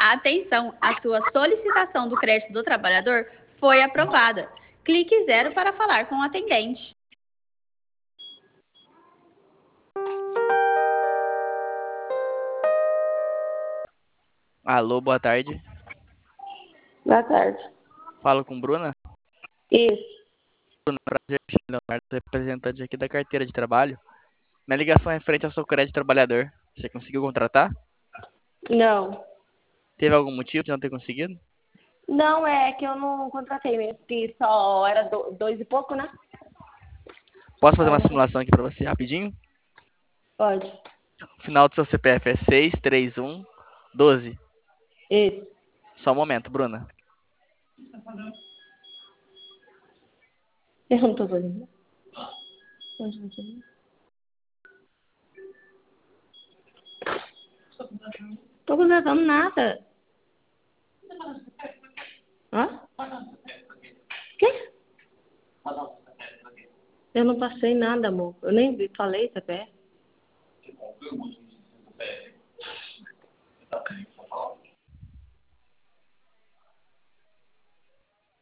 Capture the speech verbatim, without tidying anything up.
Atenção, a sua solicitação do crédito do trabalhador foi aprovada. Clique zero para falar com o atendente. Alô, boa tarde. Boa tarde. Falo com Bruna. Isso. Bruna, prazer, Leonardo, representante aqui da carteira de trabalho. Minha ligação é referente ao seu crédito trabalhador. Você conseguiu contratar? Não. Teve algum motivo de não ter conseguido? Não, é que eu não contratei mesmo, porque só era do- dois e pouco, né? Posso fazer Aí uma eu não- simulação aqui para você rapidinho? Pode. O final do seu C P F é seis três um doze. Isso. Só um momento, Bruna. Eu não tô fazendo. Tô contratando nada. Hã? Quê? Eu não passei nada, amor. Eu nem vi- falei C P F.